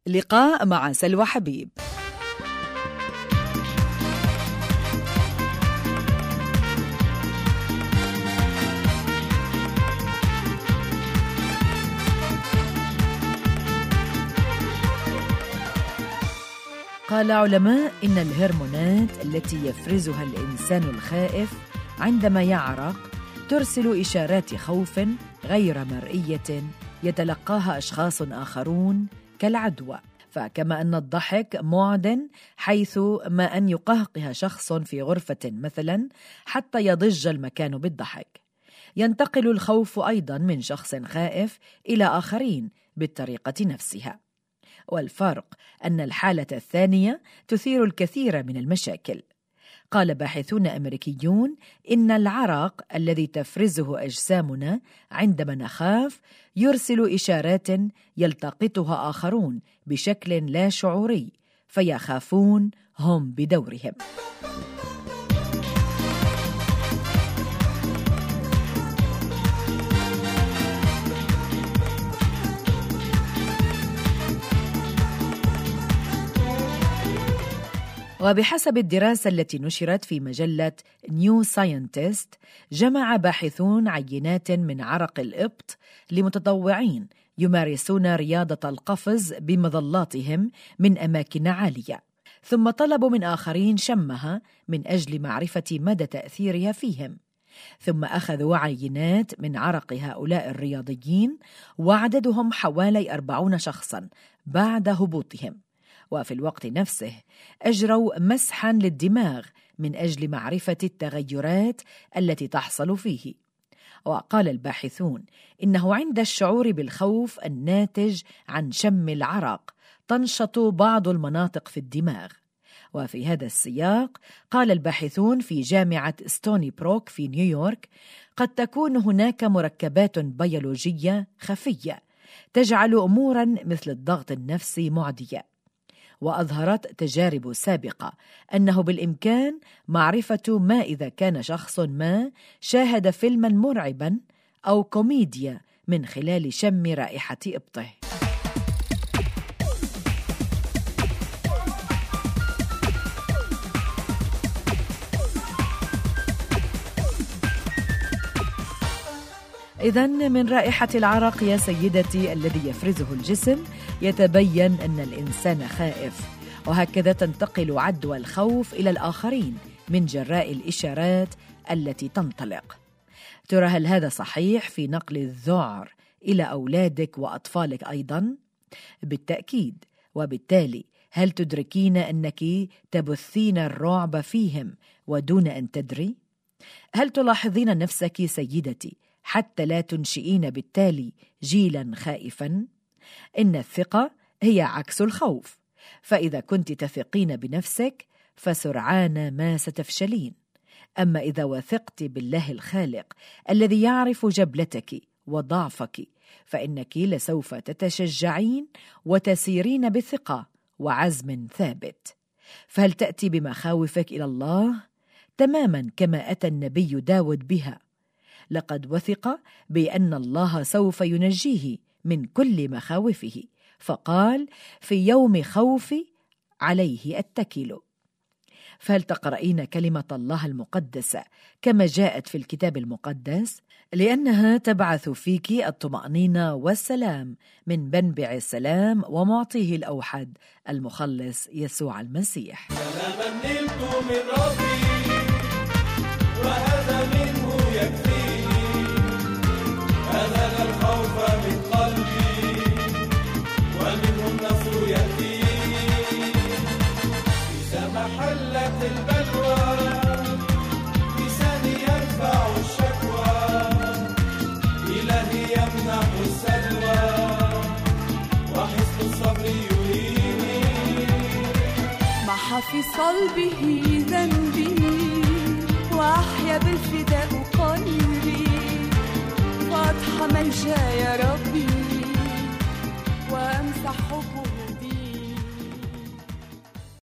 لقاء مع سلوى حبيب. قال علماء إن الهرمونات التي يفرزها الإنسان الخائف عندما يعرق ترسل إشارات خوف غير مرئية يتلقاها أشخاص آخرون كالعدوى. فكما أن الضحك معدن، حيث ما أن يقهقه شخص في غرفة مثلا حتى يضج المكان بالضحك، ينتقل الخوف أيضا من شخص خائف إلى آخرين بالطريقة نفسها. والفرق أن الحالة الثانية تثير الكثير من المشاكل. قال باحثون أمريكيون إن العرق الذي تفرزه أجسامنا عندما نخاف يرسل إشارات يلتقطها آخرون بشكل لا شعوري، فيخافون هم بدورهم. وبحسب الدراسة التي نشرت في مجلة نيو ساينتست، جمع باحثون عينات من عرق الإبط لمتطوعين يمارسون رياضة القفز بمظلاتهم من أماكن عالية، ثم طلبوا من آخرين شمها من أجل معرفة مدى تأثيرها فيهم. ثم أخذوا عينات من عرق هؤلاء الرياضيين وعددهم حوالي 40 شخصاً بعد هبوطهم، وفي الوقت نفسه أجروا مسحاً للدماغ من أجل معرفة التغيرات التي تحصل فيه. وقال الباحثون إنه عند الشعور بالخوف الناتج عن شم العرق تنشط بعض المناطق في الدماغ. وفي هذا السياق قال الباحثون في جامعة ستوني بروك في نيويورك: قد تكون هناك مركبات بيولوجية خفية تجعل أموراً مثل الضغط النفسي معدية. وأظهرت تجارب سابقة أنه بالإمكان معرفة ما إذا كان شخص ما شاهد فيلماً مرعباً أو كوميديا من خلال شم رائحة إبطه. إذن من رائحة العرق يا سيدتي الذي يفرزه الجسم يتبين أن الإنسان خائف، وهكذا تنتقل عدوى الخوف إلى الآخرين من جراء الإشارات التي تنطلق. ترى هل هذا صحيح في نقل الذعر إلى أولادك وأطفالك أيضا؟ بالتأكيد. وبالتالي هل تدركين أنك تبثين الرعب فيهم ودون أن تدري؟ هل تلاحظين نفسك سيدتي حتى لا تنشئين بالتالي جيلا خائفا؟ إن الثقة هي عكس الخوف، فإذا كنت تثقين بنفسك فسرعان ما ستفشلين. أما إذا وثقت بالله الخالق الذي يعرف جبلتك وضعفك فإنك لسوف تتشجعين وتسيرين بثقة وعزم ثابت. فهل تأتي بمخاوفك إلى الله تماما كما أتى النبي داود بها؟ لقد وثق بأن الله سوف ينجيه من كل مخاوفه، فقال: في يوم خوفي عليه أتكل. فهل تقرأين كلمة الله المقدسة كما جاءت في الكتاب المقدس؟ لأنها تبعث فيك الطمأنينة والسلام من منبع السلام ومعطيه الأوحد المخلص يسوع المسيح. سلاما نلت من ربي وهذا منه يكفيني، أذهب الخوف من قلبي ومنه النصر يأتيني. إذا محلت البلوى لساني يرفع الشكوى، إلهي يمنح السلوى وحسن الصبر يهيني. محى في صلبه ذنبي وأحيا بالفداء قلبي، فأضحى من جاء يا ربي وأمسح حبه